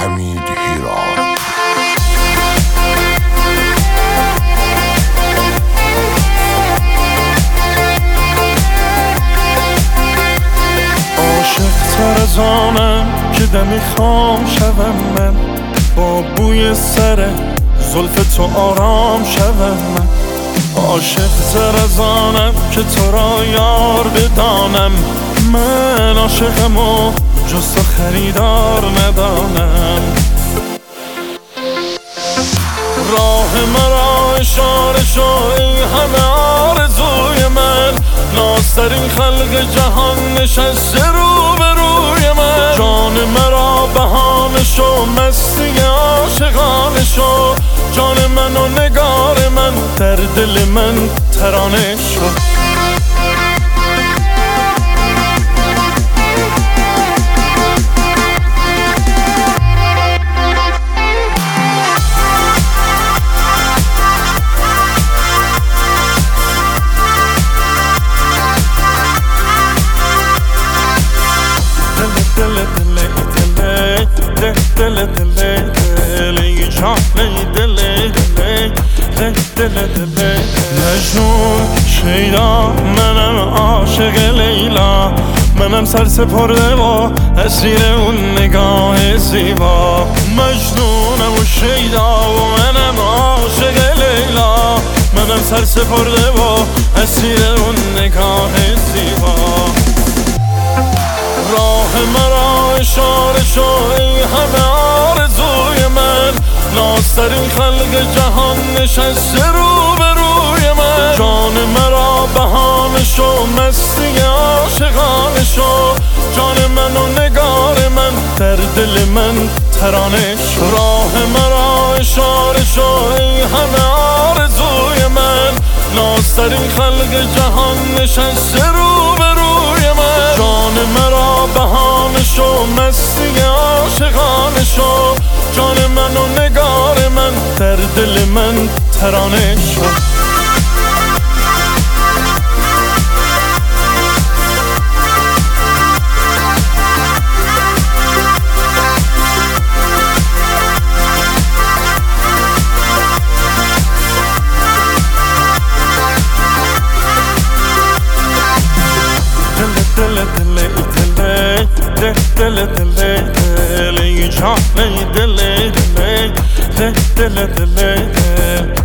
حمید هیراد. عاشق تر از آنم که دمی خام شوم من، با بوی سر زلف تو آرام شوم من. عاشق تر از آنم که تو را یار بدانم، من عاشقم و جز تو خریدار ندانم. راه مرا اشاره شو ای همه آرزوی من، نازترین خلق جهان نشسته رو به روی من. جان مرا بهانه شو، مستی عاشقانه شو، جان من و نگار من، در دل من ترانه شو. مجنون شیدا منم عاشق لیلا، منم سرسپرده و اسیر اون نگاه زیبا. مجنونم و شیدا و منم عاشق لیلا، منم سرسپرده و اسیر اون نگاه زیبا. راه مرا اشاره شو ای همه آرزوی من، نازترین خلق جهان نشسته رو به روی من. جان مرا بهانه شو، مستی عاشقانه شو، جان من و نگار من، در دل من ترانه شو. راه مرا اشاره شو ای همه آرزوی من، نازترین خلق جهان نشسته رو به روی من. جان مرا بهانه شو، مستی عاشقانه شو، جان من و نگار من، در دل من ترانه شو. دل